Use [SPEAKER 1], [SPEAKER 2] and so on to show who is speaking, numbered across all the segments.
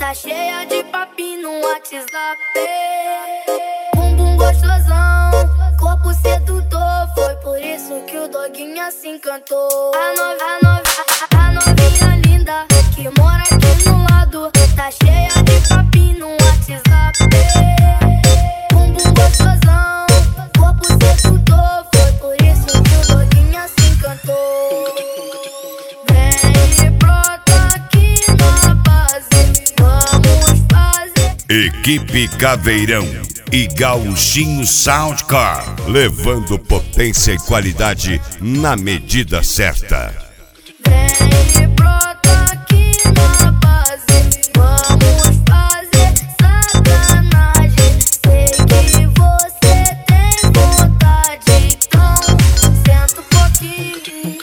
[SPEAKER 1] tá cheia de papinho no WhatsApp. Bumbum gostosão, corpo sedutor, foi por isso que o doguinho se encantou. A novinha linda que mora aqui no lado, tá cheia de papinho no WhatsApp. Bumbum gostosão, corpo sedutor, foi por isso que o doguinho se encantou. Vem e brota aqui na base, vamos fazer.
[SPEAKER 2] Equipe Caveirão e Gauchinho Soundcar, levando potência e qualidade na medida certa.
[SPEAKER 1] Vem e brota aqui na base, vamos fazer sacanagem. Sei que você tem vontade, então senta um pouquinho.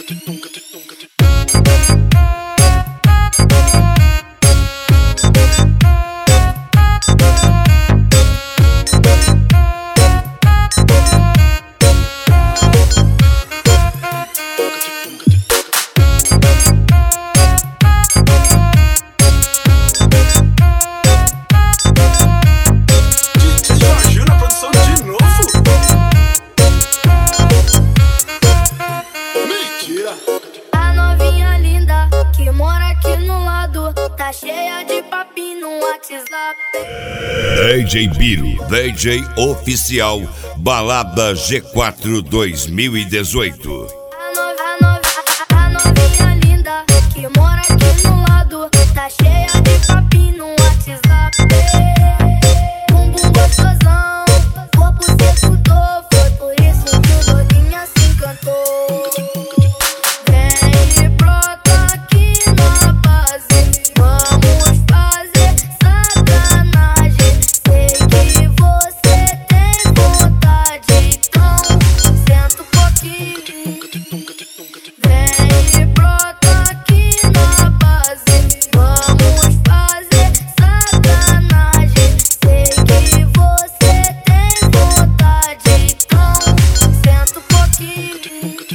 [SPEAKER 1] A novinha linda que mora aqui no lado, tá cheia de papinho no WhatsApp.
[SPEAKER 2] DJ Biro, DJ oficial, Balada G4 2018.
[SPEAKER 1] A novinha linda que mora aqui no lado, tá cheia de papinho no WhatsApp. Bumbum gostosão, corpo sedutor, foi por isso que o doguinho se encantou. Vem e brota aqui na base, vamos fazer sacanagem. Sei que você tem vontade, então senta um pouquinho. Vem e brota aqui na base, vamos fazer sacanagem. Sei que você tem vontade, então senta um pouquinho.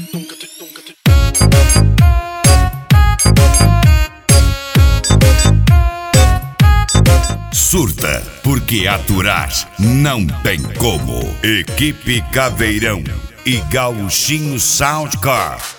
[SPEAKER 2] Surta, porque aturar não tem como. Equipe Caveirão e Gauchinho Soundcar.